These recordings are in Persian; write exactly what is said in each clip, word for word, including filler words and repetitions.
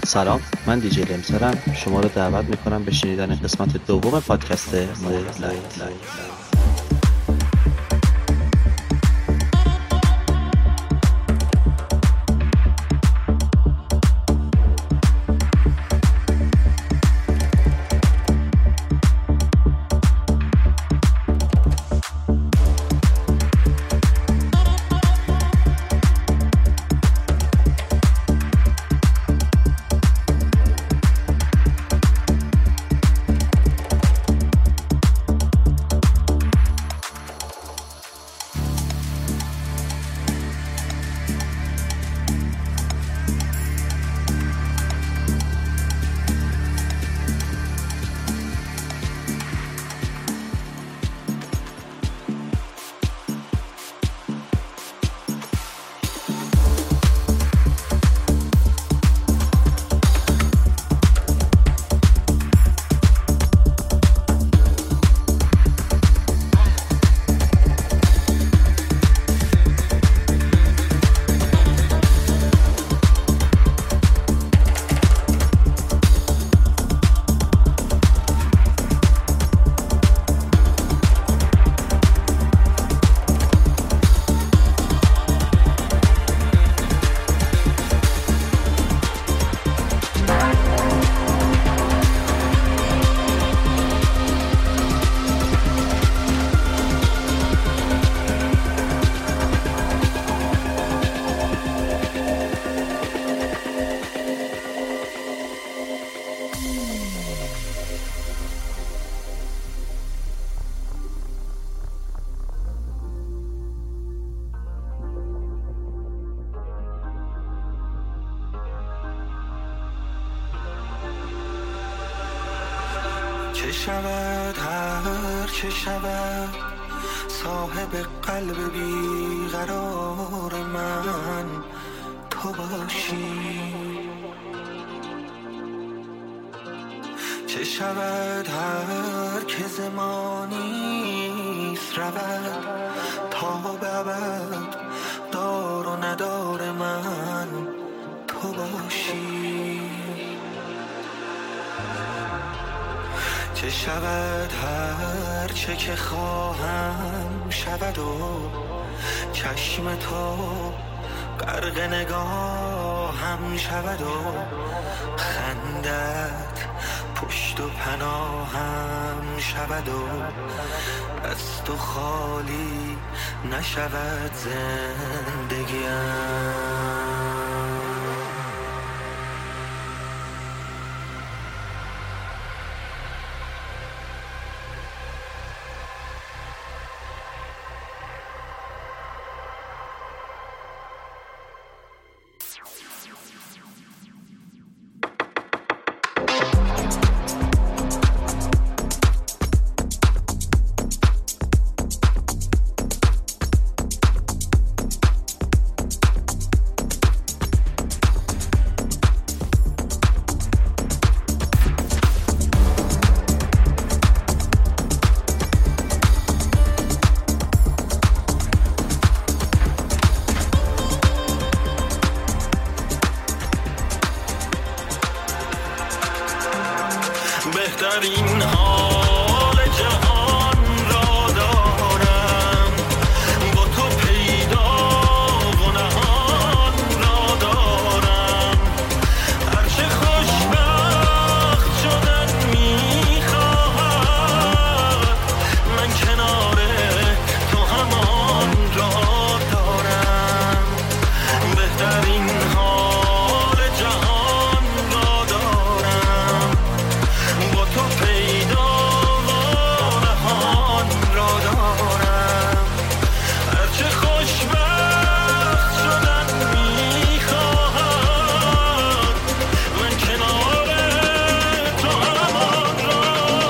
سلام، من دیجی لمسرم. شما رو دعوت میکنم به شنیدن قسمت دوم پادکست مدل لایت. چه شود هر چه شود صاحب قلب بیقرار من تو باشی. چه شود هر که زمانیست رود تا به ابد دار و ندار من تو باشی. چه شود هر چه که خواهم شود و چشم تو غرق نگاهم شود و خندت پشت و پناهم شود و دست و خالی نشود زندگیم. بهترین حال جهان را دارم، با تو پیدا و نهان را دارم. هرچه خوشبخت شدن میخواهد من کنار تو همان را دارم. بهترین حال جهان را دارم، با تو پیدا و نهان را دارم. هرچه خوشبخت شدن میخواهد من کنار تو همان را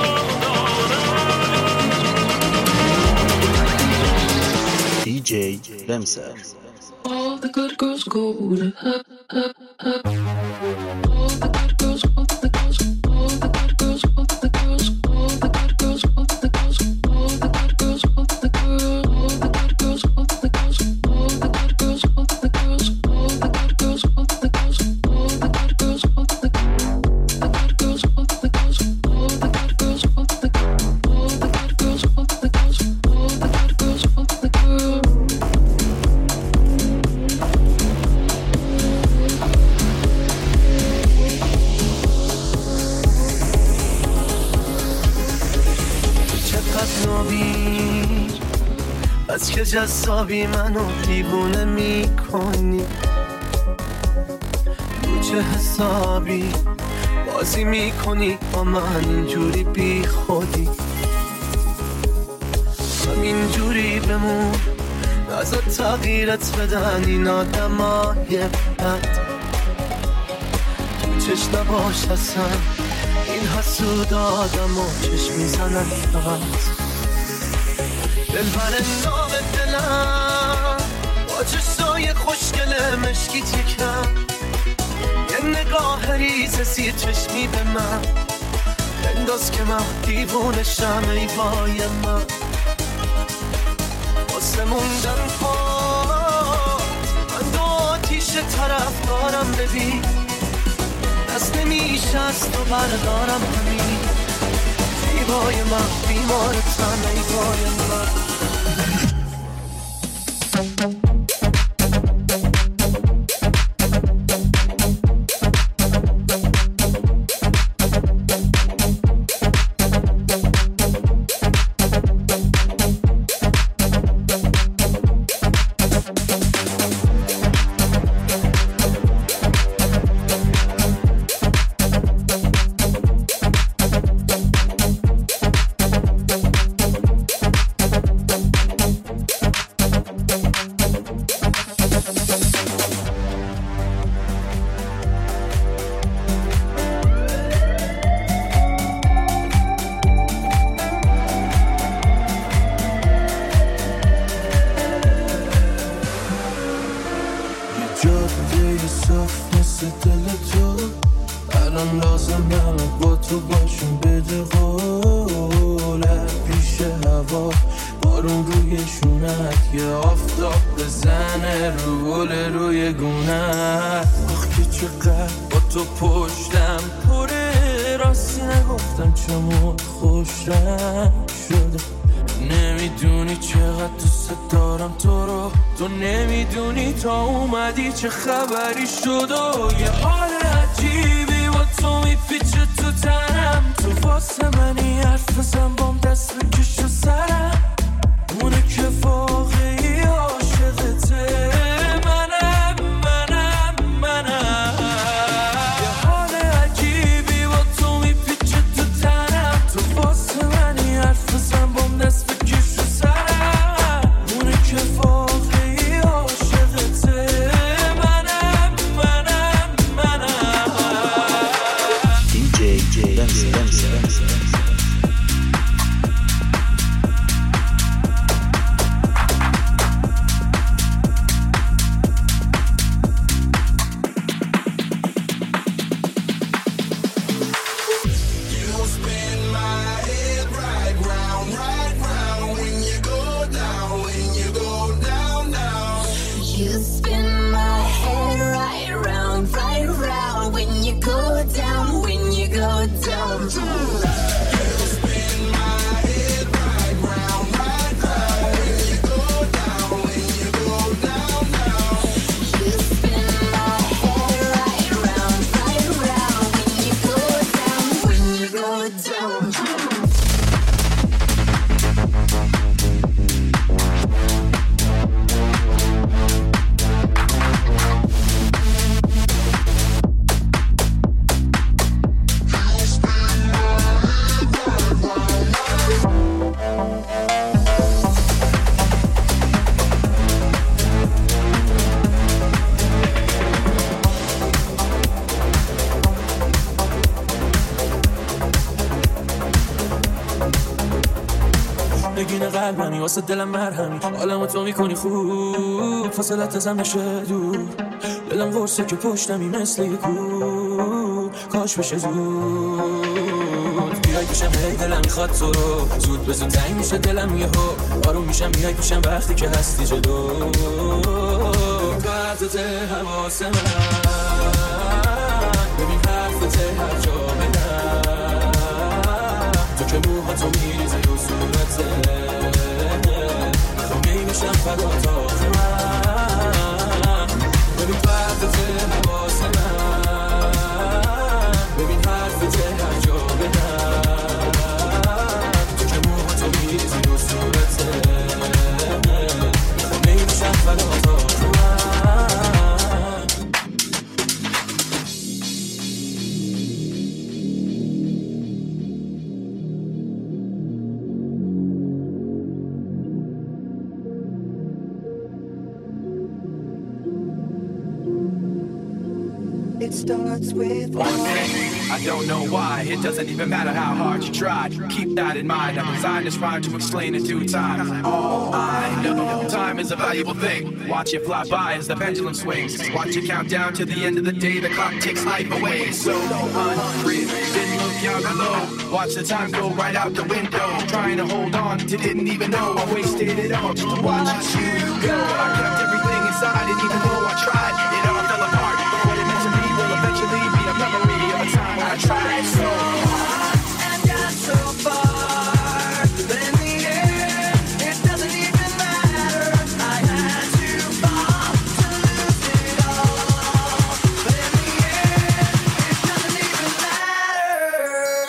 دارم. دیجی لمسر. All the good girls go to up, up, up. All the good girls go to the girls. All the good girls go to the girls. All the good girls go to the girls. All the good girls go to the girls. All the good girls go to the girls. All the good girls go to the girls. All the good girls go to the girls. All the good girls go to the girls. نبین از که جذابی منو دیوونه میکنی رو چه حسابی بازی میکنی با من اینجوری بی خودی همینجوری بمون نذار تغییرت بدن این آدمای بد تو چشم نباش اصلا این حسود آدم و چشم میزنن فقط دلبر نام دلم با چشای خوشگل مشکیت یکم یه نگاه ریز سیر چشمی به من بنداز که من دیوونشم ای وای من واسه موندن پات من دو آتیش طرف دارم ببین دست نمیشه از تو بردارم همین زیبای من بیمارتم ای وای من چه خبری شد و یه حال عجیبی با تو میپیچه تو تنم تو واسه منی حرف بزن بام دست بکش و سرم اونه که واقعی عاشقته منم منم منم یه حال عجیبی با تو میپیچه تو تنم تو واسه منی حرف بزن بام دست بکش و سرم اونه که واقعی عاشقته قلبمی واسه دلم مرهمی حالمو تو میکنی خوب فاصلت ازم نشه دور دلم قرصه که پشتمی مثل یه کو کاش بشه زود بیای پیشم هی دلم میخواد تو رو زود به زود تنگ میشه دلم یه ها آروم میشم بیای پیشم وقتی که هستی جلو قطعت حواس من ببین حرفت هر جا بدم تو که موها تو میریزه و صورته میشم فدا تا من ببین قطعت حواس من ببین حرفت هر جا بدم تو که موها تو میریزه it starts with one thing. I don't know why, it doesn't even matter how hard you tried. Keep that in mind, I designed this rhyme to explain in due time. All I know, time is a valuable thing. Watch it fly by as the pendulum swings. Watch it count down to the end of the day, the clock takes life away. So unreal, didn't look out below. Watch the time go right out the window. Trying to hold on to didn't even know I wasted it all just to watch you go. I kept everything inside and even though I tried, it all fell apart. What it meant to me will eventually be a memory of a time when I tried so hard and got so far. But in the end, it doesn't even matter. I had to fall to lose it all. But in the end, it doesn't even matter.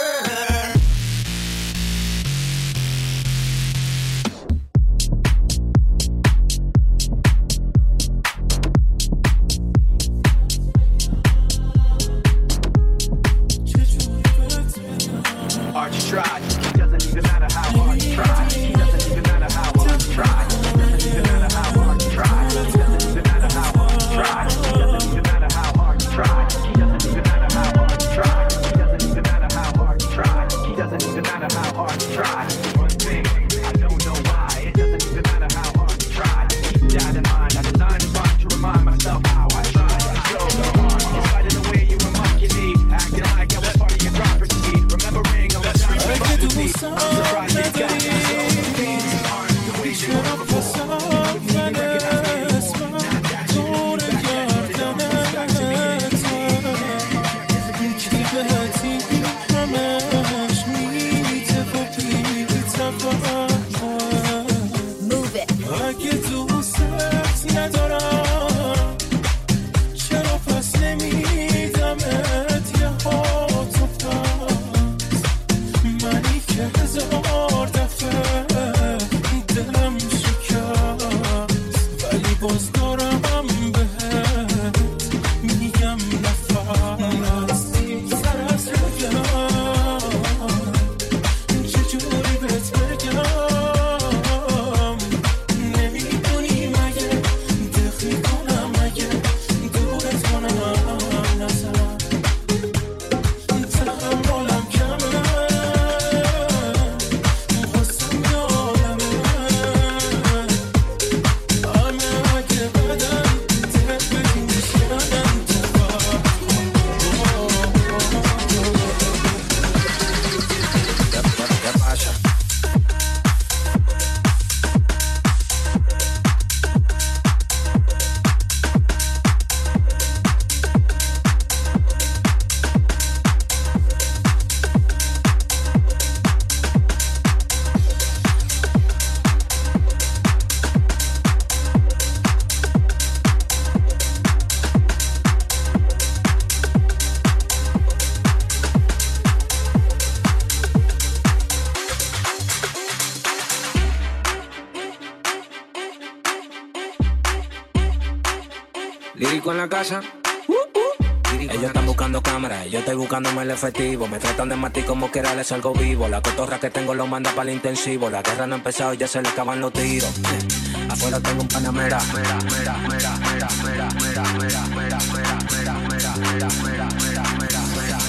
Hard you tried, it doesn't even matter how hard you try. It doesn't even matter how hard you try. It doesn't even matter how hard you try. It doesn't even matter how hard you try. It doesn't even matter how hard you try. It doesn't even matter how hard you try. It doesn't even matter how hard you try. It doesn't even matter how hard you try. One thing, I don't know why. It doesn't even matter how hard you try. Keep that in mind. I designed this rhyme to remind myself how I tried. So hard, in spite of the way you were mocking me, acting like I was part of your property. Remembering all the time you fucked with me. I'm surprised you got me. So things aren't the way they were before. Move it. اگه دوست ندارم چرا پس نمیدمت یه هاتو پس منی که هزار دفعه دلم شکست ولی باز دارم بهت میگم نفس تر از بگم چجوری بهت بگم نمیدونی مگه دق میکنم مگه دورت کنم نزن تحملم کمه خواستم یادمه همه اگه بدن دق بدی میشکنم Lírico en la casa. Ellos están buscando cámaras, yo estoy buscándome el efectivo. Me tratan de matar como quiera, les salgo vivo. La cotorra que tengo lo manda para el intensivo. La guerra no ha empezado, ya se le acaban los tiros. Afuera tengo un panamera. Mera, mera, mera, mera, mera, mera, mera, mera, mera, mera, mera, mera, mera, mera, mera,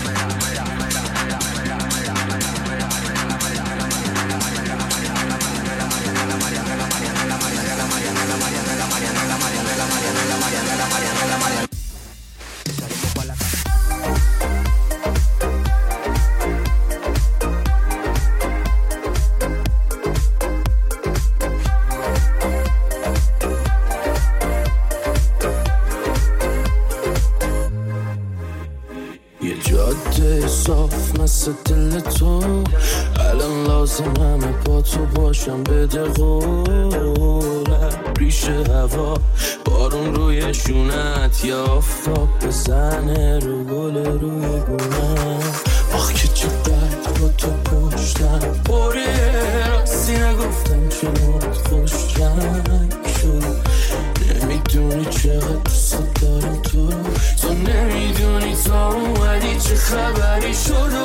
صاف مثل دل تو الان لازم همه با تو باشم بده قوله ریش هوا بارون روی شونت یا آفتاب بزنه رو گل روی گونه آخ که چقدر با تو پشتم بوریه راستی نگفتم چون خوش رنگ شد نمیدونی چقدر دوست دارم تو تو نمیدونی تا اومدی چه خبری شد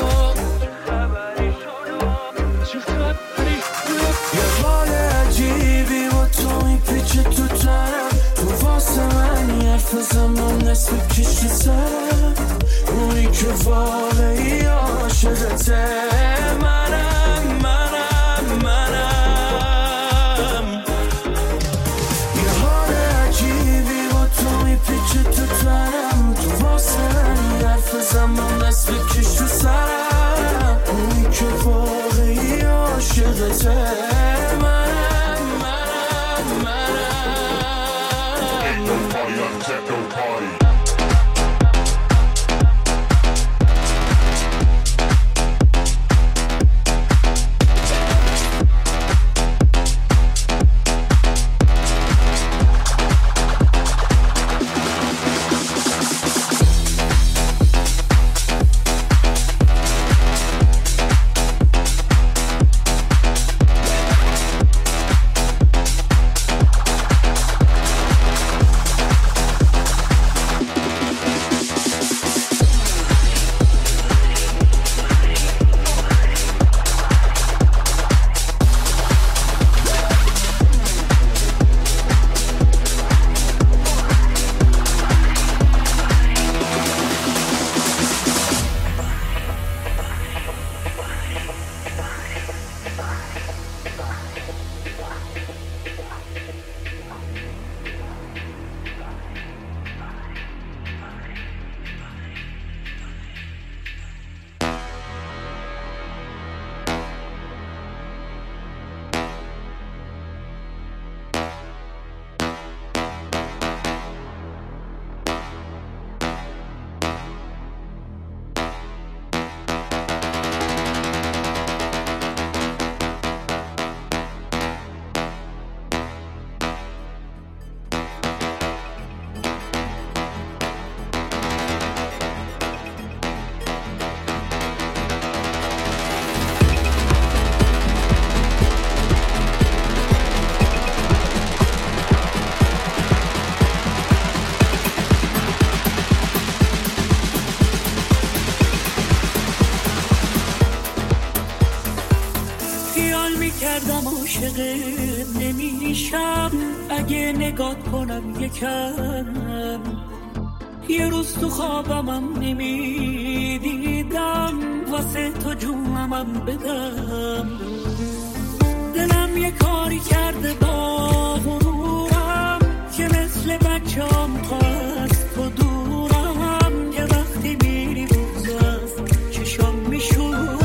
یه حال عجیبی با تو میپیچه تو تنم تو واسه من یه حرف زمان نصف کشت سرم، اونی که واقعی عاشقته. منم منم منم یه حال عجیبی با تو میپیچه تو تنم، تو واسه من حرف زمان نصف کشت سرم، اونی که واقعی عاشقته. منم منم منم Techno party. نمیشم اگه نگاه کنم یکم، یه روز تو خوابمم نمیدیدم واسه تو جونمم بدم. دلم یه کاری کرده با غرورم که مثل بچه‌ام تا از تو دورم، یه وقتی میری بغض از چشام میشورم.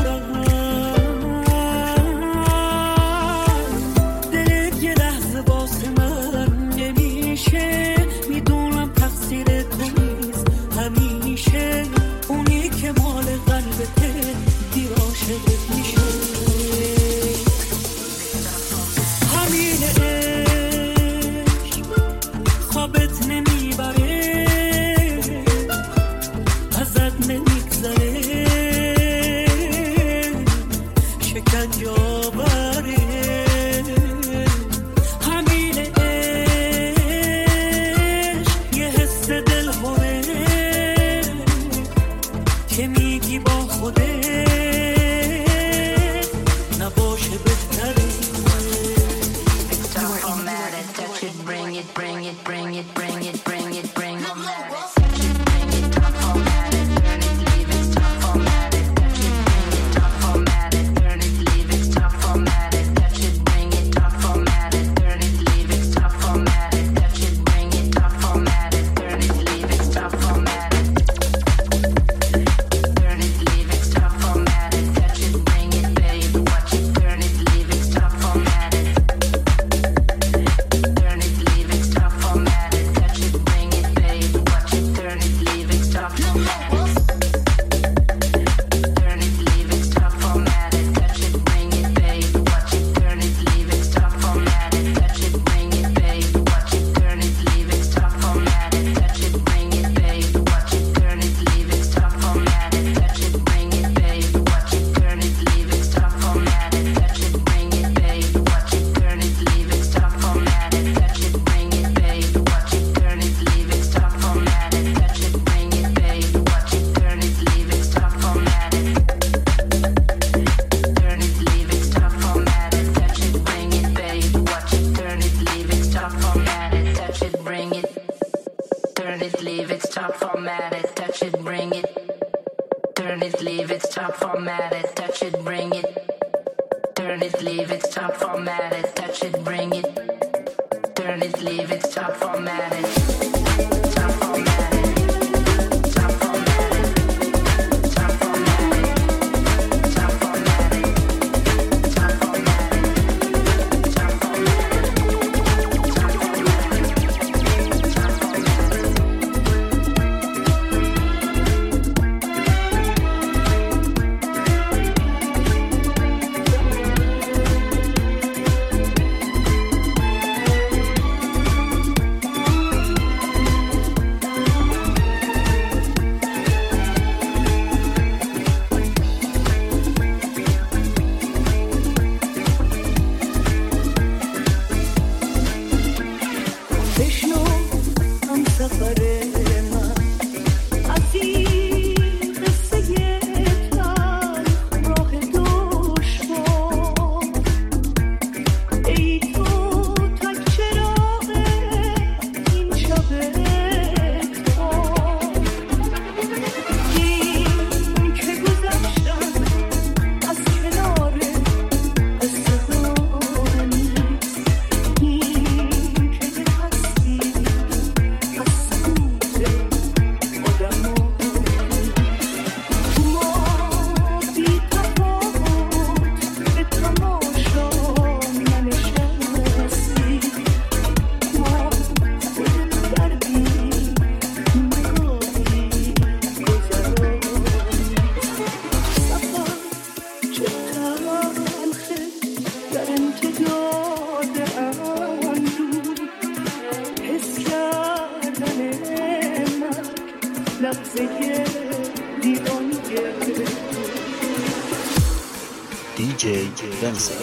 Turn it, leave it, format it, touch it, bring it. Turn it, leave it, stop, format it, touch it, bring it. Turn it, leave it, stop, format it. Stop, format it. Stop, format it. Stop, format it. Stop, format it. Stop, format it. Stop, format it. Stop, دی جی Benson.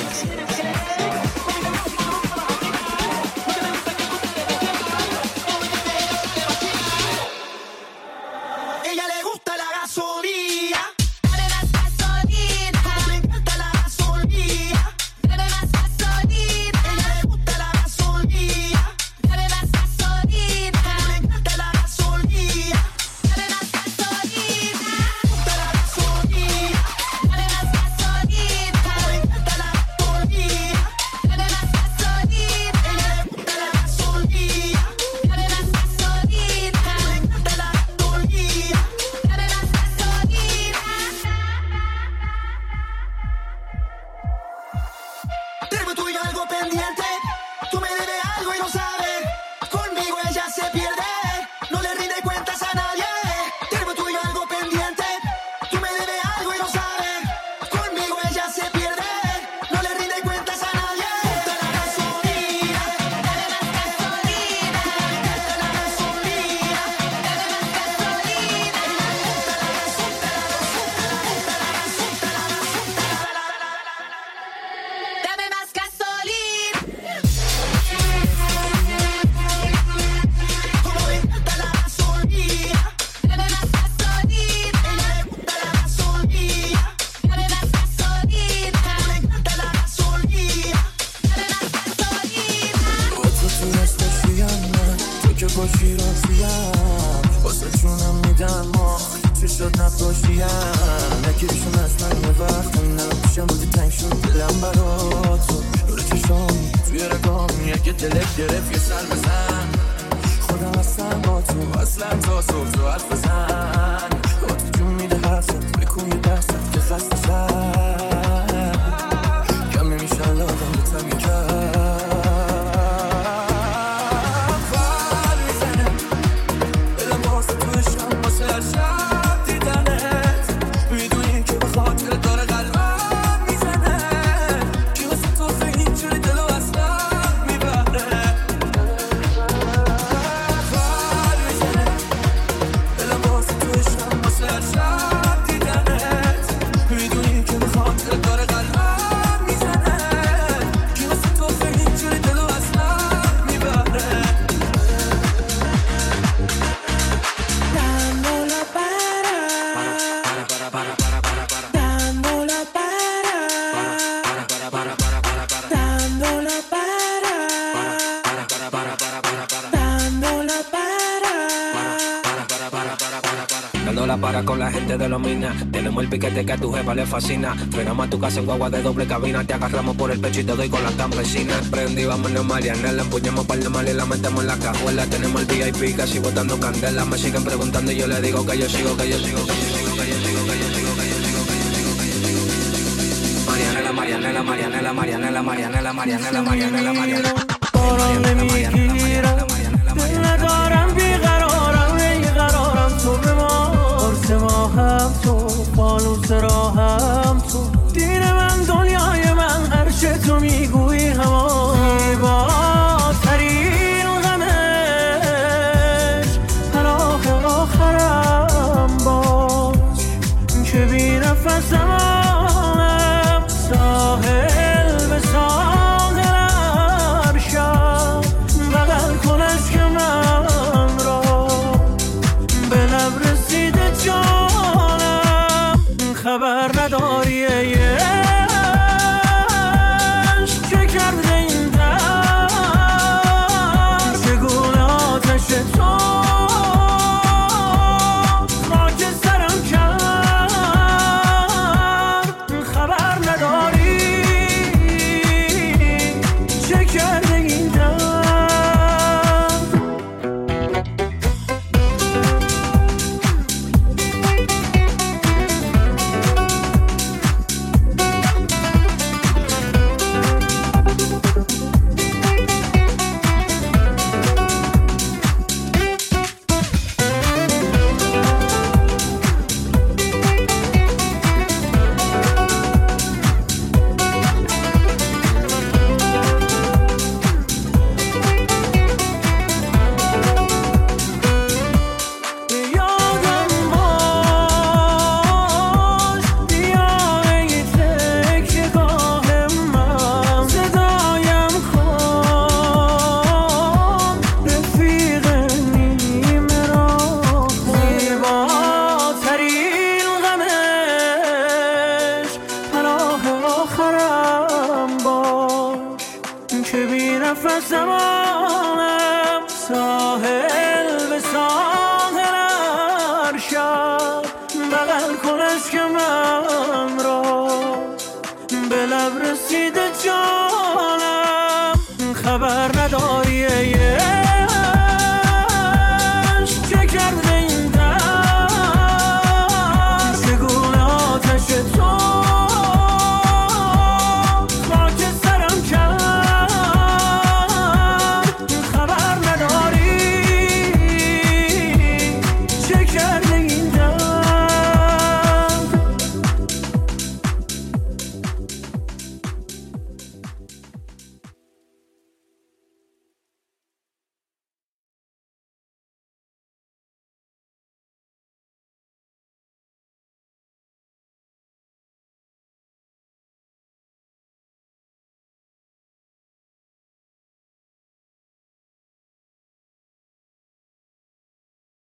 Wish anda con la gente de los minas. Tenemos el piquete que a tu jefa le fascina. Frenamos a tu casa en guagua de doble cabina. Te agarramos por el pecho y te doy con la campesina. Prendí, vámonos Marianela. Empuñamos par de mal y la metemos en la cajuela. Tenemos el V I P casi botando candela. Me siguen preguntando y yo le digo que yo sigo, que yo sigo, que yo sigo, que yo sigo, que yo sigo, que yo sigo, que yo sigo, que yo sigo. Marianela, Marianela, Marianela, Marianela, Marianela, Marianela, Marianela, Marianela. باران نمیگیرم دل ندارم بیقرارم بیقرارم تو به ما قرص ما هم تو فانوس راهم تو دین من دنیای من هرچه تو میگویی همان زیباترین غمش پناه آخرم باش که بی نفسمانم ساحل به ساحل خبر نداری یه عشق که کرده این در چگونه آتش تو خاک سرم کرد خبر نداری چه کرده این در که بی نفسمانم ساحل به ساحل ارشد بغل کن عشق من را به لب رسیده جان